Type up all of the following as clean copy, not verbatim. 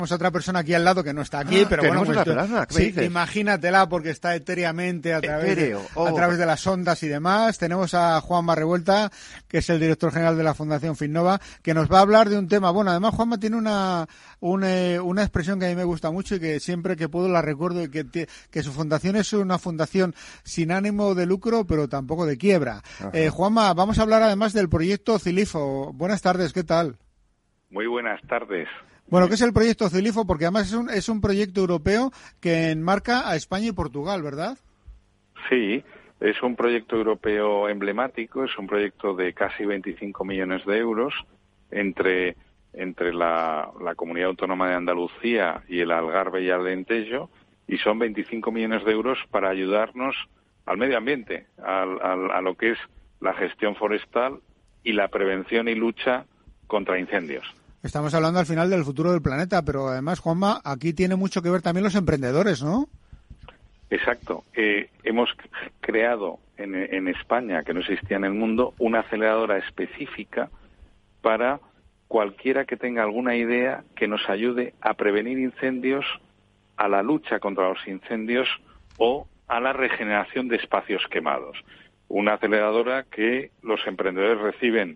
Tenemos otra persona aquí al lado que no está aquí, pero bueno, pues sí, imagínatela porque está etéreamente a través de las ondas y demás. Tenemos a Juanma Revuelta, que es el director general de la Fundación Finnova, que nos va a hablar de un tema. Bueno, además Juanma tiene una expresión que a mí me gusta mucho y que siempre que puedo la recuerdo, y que su fundación es una fundación sin ánimo de lucro, pero tampoco de quiebra. Juanma, vamos a hablar además del proyecto Cilifo. Buenas tardes, ¿qué tal? Muy buenas tardes. Bueno, ¿qué es el proyecto Cilifo? Porque además es un proyecto europeo que enmarca a España y Portugal, ¿verdad? Sí, es un proyecto europeo emblemático, es un proyecto de casi 25 millones de euros entre la Comunidad Autónoma de Andalucía y el Algarve y el Alentejo, y son 25 millones de euros para ayudarnos al medio ambiente, a lo que es la gestión forestal y la prevención y lucha contra incendios. Estamos hablando al final del futuro del planeta, pero además, Juanma, aquí tiene mucho que ver también los emprendedores, ¿no? Exacto. Hemos creado en España, que no existía en el mundo, una aceleradora específica para cualquiera que tenga alguna idea que nos ayude a prevenir incendios, a la lucha contra los incendios o a la regeneración de espacios quemados. Una aceleradora que los emprendedores reciben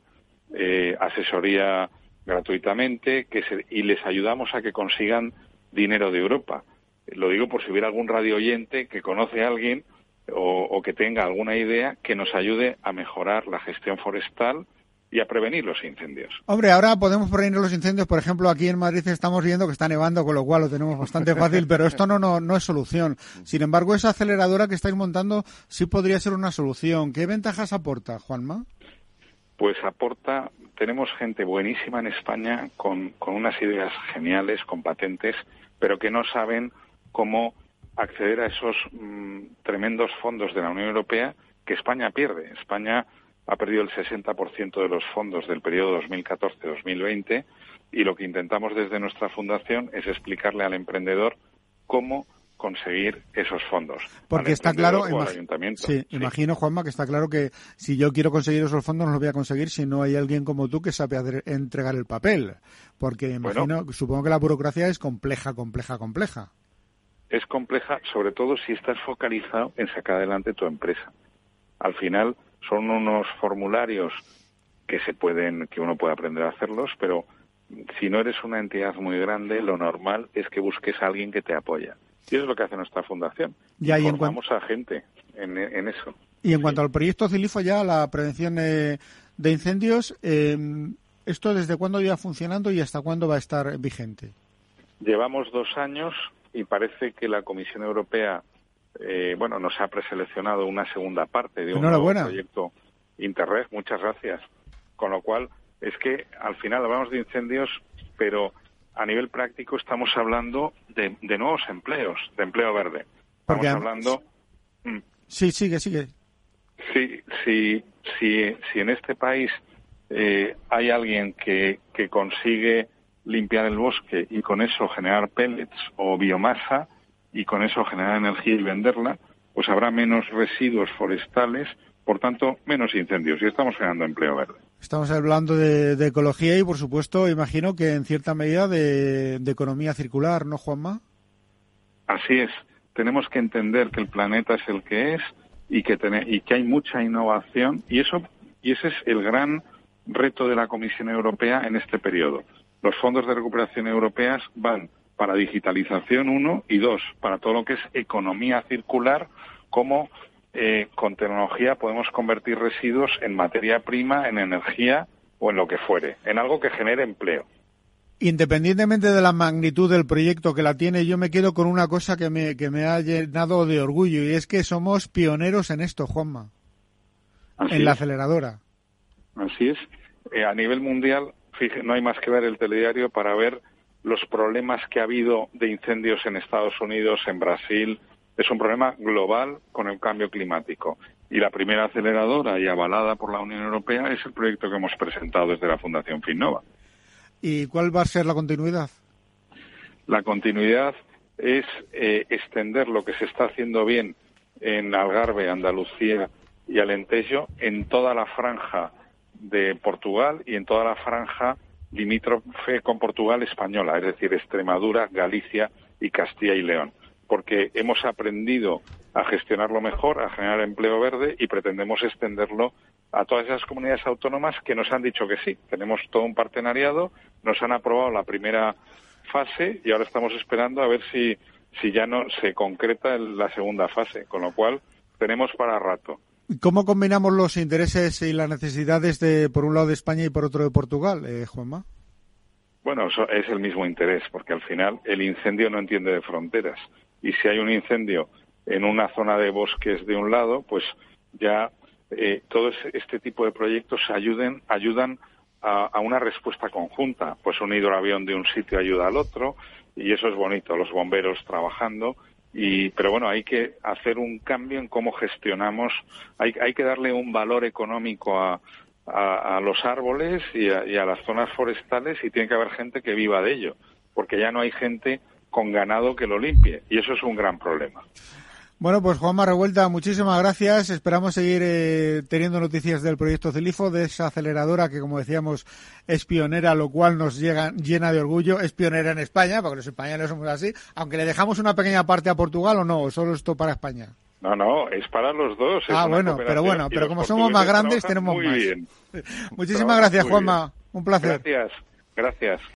asesoría gratuitamente y les ayudamos a que consigan dinero de Europa. Lo digo por si hubiera algún radio oyente que conoce a alguien o que tenga alguna idea que nos ayude a mejorar la gestión forestal y a prevenir los incendios. Hombre, ahora podemos prevenir los incendios. Por ejemplo, aquí en Madrid estamos viendo que está nevando, con lo cual lo tenemos bastante fácil, pero esto no es solución. Sin embargo, esa aceleradora que estáis montando sí podría ser una solución. ¿Qué ventajas aporta, Juanma? Pues tenemos gente buenísima en España con unas ideas geniales, con patentes, pero que no saben cómo acceder a esos tremendos fondos de la Unión Europea que España pierde. España ha perdido el 60% de los fondos del periodo 2014-2020 y lo que intentamos desde nuestra fundación es explicarle al emprendedor cómo conseguir esos fondos. Porque está claro, imagino, Juanma, que está claro que si yo quiero conseguir esos fondos no los voy a conseguir si no hay alguien como tú que sabe entregar el papel. Porque supongo que la burocracia es compleja. Es compleja, sobre todo si estás focalizado en sacar adelante tu empresa. Al final son unos formularios que uno puede aprender a hacerlos, pero si no eres una entidad muy grande, lo normal es que busques a alguien que te apoya. Y eso es lo que hace nuestra fundación. Formamos a gente en eso. Y en cuanto al proyecto Cilifo, ya la prevención de incendios, ¿esto desde cuándo lleva funcionando y hasta cuándo va a estar vigente? Llevamos 2 años y parece que la Comisión Europea nos ha preseleccionado una segunda parte de un nuevo proyecto Interreg. Muchas gracias. Con lo cual, es que al final hablamos de incendios, pero a nivel práctico estamos hablando de nuevos empleos, de empleo verde. Estamos hablando... Sí, sigue. Si en este país hay alguien que consigue limpiar el bosque y con eso generar pellets o biomasa y con eso generar energía y venderla, pues habrá menos residuos forestales, por tanto, menos incendios y estamos generando empleo verde. Estamos hablando de ecología y, por supuesto, imagino que en cierta medida de economía circular, ¿no, Juanma? Así es. Tenemos que entender que el planeta es el que es y que hay mucha innovación y ese es el gran reto de la Comisión Europea en este periodo. Los fondos de recuperación europeas van para digitalización 1 y 2, para todo lo que es economía circular, como con tecnología podemos convertir residuos en materia prima, en energía o en lo que fuere, en algo que genere empleo. Independientemente de la magnitud del proyecto que la tiene, yo me quedo con una cosa que me ha llenado de orgullo y es que somos pioneros en esto, Juanma, en la aceleradora. Así es. A nivel mundial, no hay más que ver el telediario para ver los problemas que ha habido de incendios en Estados Unidos, en Brasil. Es un problema global con el cambio climático. Y la primera aceleradora y avalada por la Unión Europea es el proyecto que hemos presentado desde la Fundación Finnova. ¿Y cuál va a ser la continuidad? La continuidad es extender lo que se está haciendo bien en Algarve, Andalucía y Alentejo en toda la franja de Portugal y en toda la franja limítrofe con Portugal española, es decir, Extremadura, Galicia y Castilla y León, porque hemos aprendido a gestionarlo mejor, a generar empleo verde y pretendemos extenderlo a todas esas comunidades autónomas que nos han dicho que sí. Tenemos todo un partenariado, nos han aprobado la primera fase y ahora estamos esperando a ver si ya no se concreta la segunda fase, con lo cual tenemos para rato. ¿Cómo combinamos los intereses y las necesidades por un lado de España y por otro de Portugal, Juanma? Bueno, eso es el mismo interés, porque al final el incendio no entiende de fronteras. Y si hay un incendio en una zona de bosques de un lado, pues ya todo este tipo de proyectos ayudan a una respuesta conjunta. Pues un hidroavión de un sitio ayuda al otro y eso es bonito, los bomberos trabajando. Pero bueno, hay que hacer un cambio en cómo gestionamos, hay que darle un valor económico a los árboles y a las zonas forestales y tiene que haber gente que viva de ello, porque ya no hay gente con ganado que lo limpie y eso es un gran problema. Bueno, pues Juanma Revuelta, muchísimas gracias. Esperamos seguir teniendo noticias del proyecto CELIFO, de esa aceleradora que, como decíamos, es pionera, lo cual nos llena de orgullo. Es pionera en España, porque los españoles somos así, aunque le dejamos una pequeña parte a Portugal, ¿o no? ¿O solo esto para España? No, es para los dos. Bueno, pero como somos más grandes tenemos más. Muchísimas gracias, Juanma. Un placer. Gracias.